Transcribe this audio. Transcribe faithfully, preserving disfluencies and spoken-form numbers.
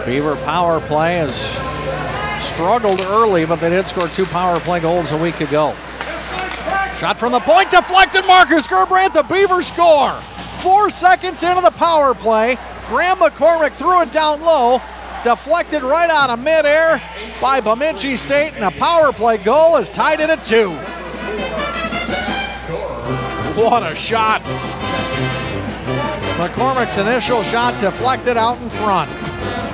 Beaver power play has struggled early, but they did score two power play goals a week ago. Shot from the point, deflected. Marcus Gerbrandt, the Beavers score. Four seconds into the power play, Graham McCormick threw it down low, deflected right out of midair by Bemidji State, and a power play goal has tied it at two. What a shot. McCormick's initial shot deflected out in front.